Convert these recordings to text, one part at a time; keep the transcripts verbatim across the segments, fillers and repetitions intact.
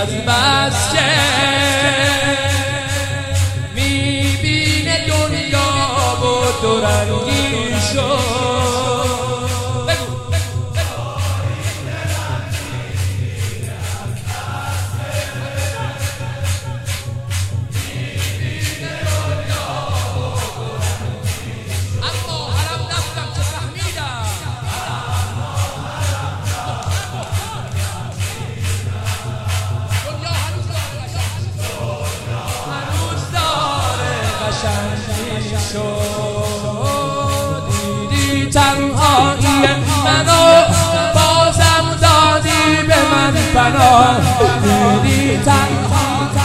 از بس که میبینه دنیا و دورنگی شد. دیدی تنهایی منو بازم دادی به من پناه. دیدی تنهایی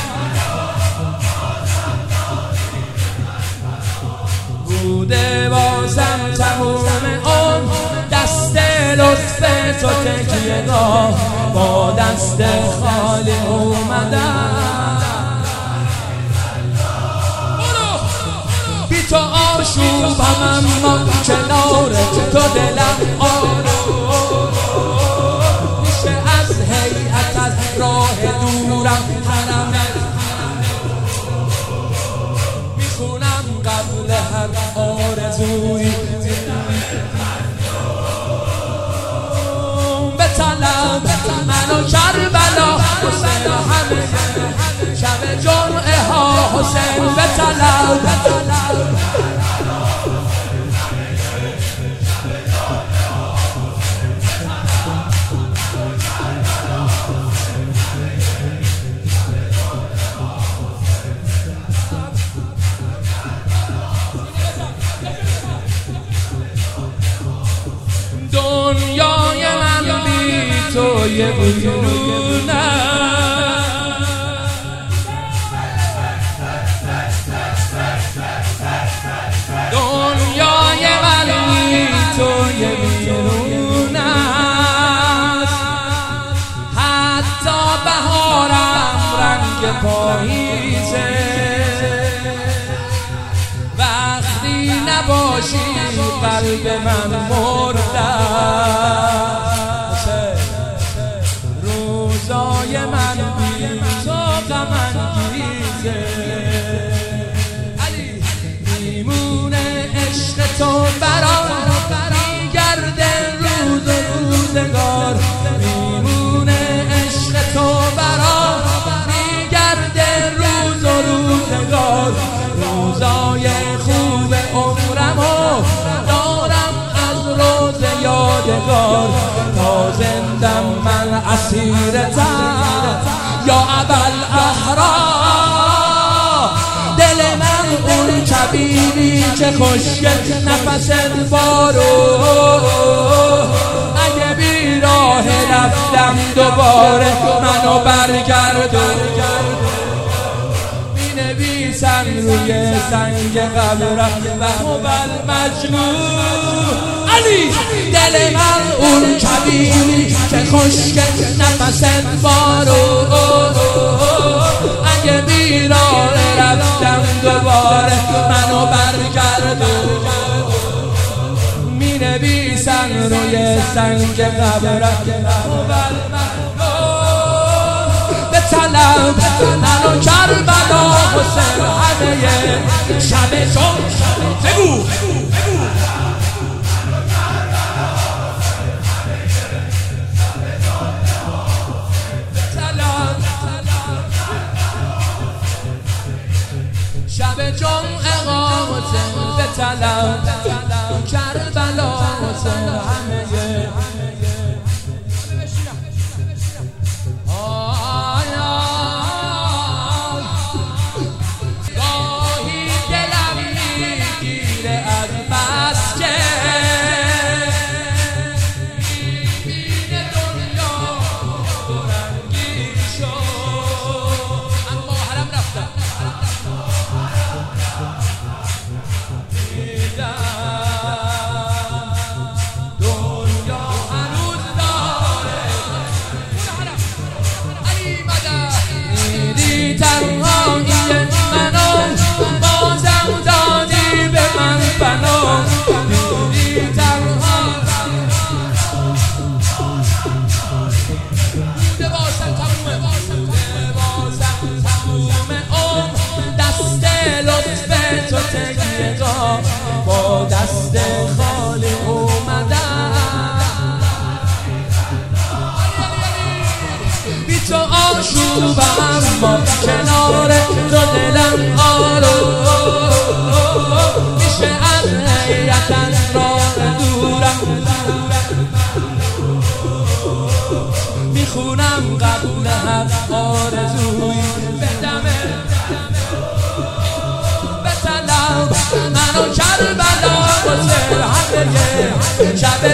بوده بازم تموم اون دست لطف تو تکیه گاه با دست خالی اومدم. تو آشوبم اما کنار تو دلم آروم میشه. از هیئت از راه دورم حرمت میخونم قبل هر آرزویی به طلب منو کربلا حسین همه شب جمعه ها حسین به طلب. دنیای من بی تو یه بیرونه، دنیای من بی تو یه بیرونه، حتی بهارم رنگ پاییزه. وقتی نباشی قلب من مرده، روزای من بی تو غم انگیزه. میمونه عشق تو برام میگرده روز و روزگار، میمونه عشق تو برام میگرده روز و روزگار. روزای خوب عمرمو دارم از روز یادگار، تا زندم من اسیرتم یا ابوالأحرار. دل من اون کبیری که خشک نفس بارو، اگه بی راه رفتم دوباره منو برگردون. نویسن روی سنگ قبرم و هوال مجنون علی. دل من اون کبیری که خشک نفس بارو، اگه بی راه رفتم دوباره منو برگردون. می نویسن روی سنگ قبرم و هوال طلب منو کربلا حسین همه شب چون بگو شب جمعه ها حسین به طلب کربلا حسین همه دنیا آشوبم اما کنار تو دلم آرو میشه از حیرتن راه دورم میخونم قبل هر آرزوی بدمه بطلب منو کربلا واسه همه شب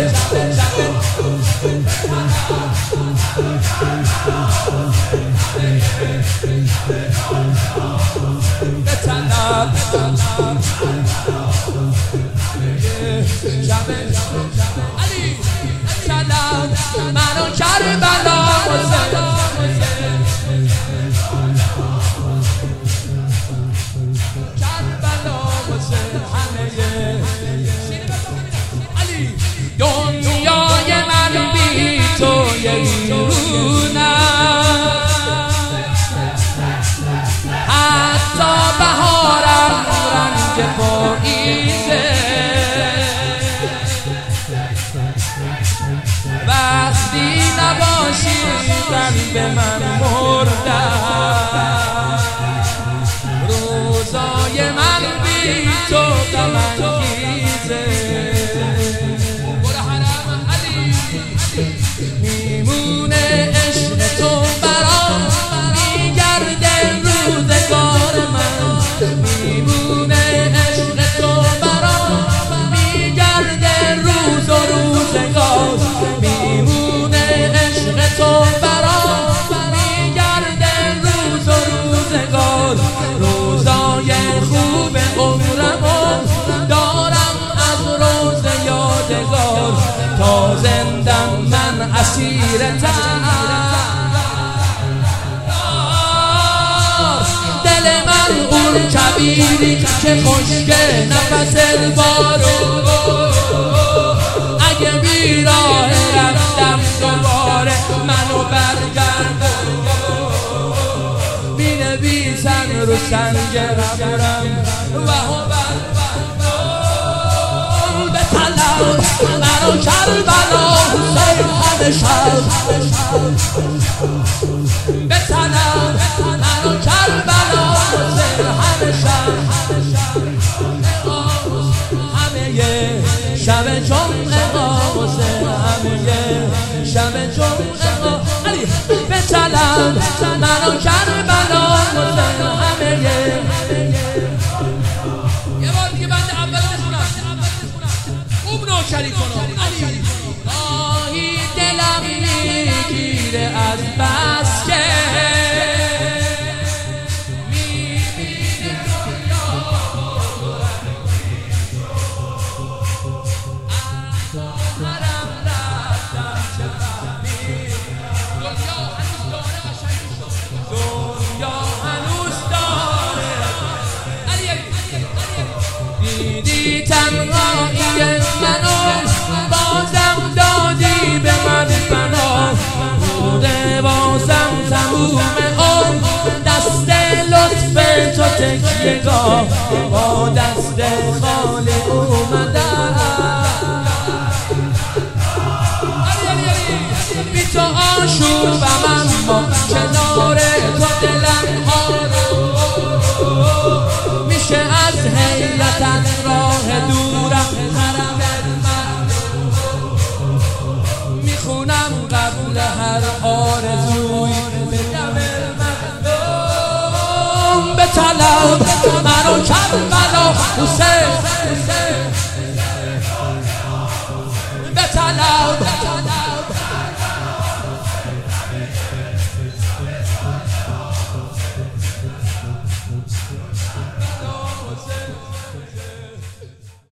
بطلب علی بطلب منو کربلا واسه کربلا واسه همه علی دنیای من بی تو یه ویرونه حتی بهارم رنگ پاییزه وقتی نباشی قلب من مرده روزای من بی تو غم انگیزه میمونه عشق تو برام میگرده روزگار من میمونه عشق تو برام میگرده روز و روزگار میمونه عشق تو برام میگرده روز و روزگار روزای خوب عمرمو دارم از روز یادگار تا زندم من اسیرتم دل من اون کبیری که خشک نفس بارو اگه بی راه رفتم دوباره منو برگردون می نویسن رو سنگ قبرم و بطلب منو کربلا حسین همه شب بطلب منو کربلا حسین همه شب همه یه شب جمعه ها حسین همه یه شب جمعه ها علی بطلب منو کربلا حسین همه یه یه بار دیگه بنده اول بخونم خوب نوکری کنم علی آهی دلم میگیره از بس که میبینه دنیا از دارم رفتم چه فهمی دنیا هنوز داره قشنگی شد دنیا هنوز داره علی علی دیدی تنهایی منو بازم دادی به من فنا بوده بازم تموم اون دست لطف تو تکیه‌گاه با دست خالی اومدم بی تو آشوبم اما کنار تو دلم آرو میشه از حیرتن راه دورم حرم من میخونم قبل هر آرزوی بدم من بطلب منو کربلا حسین بطلب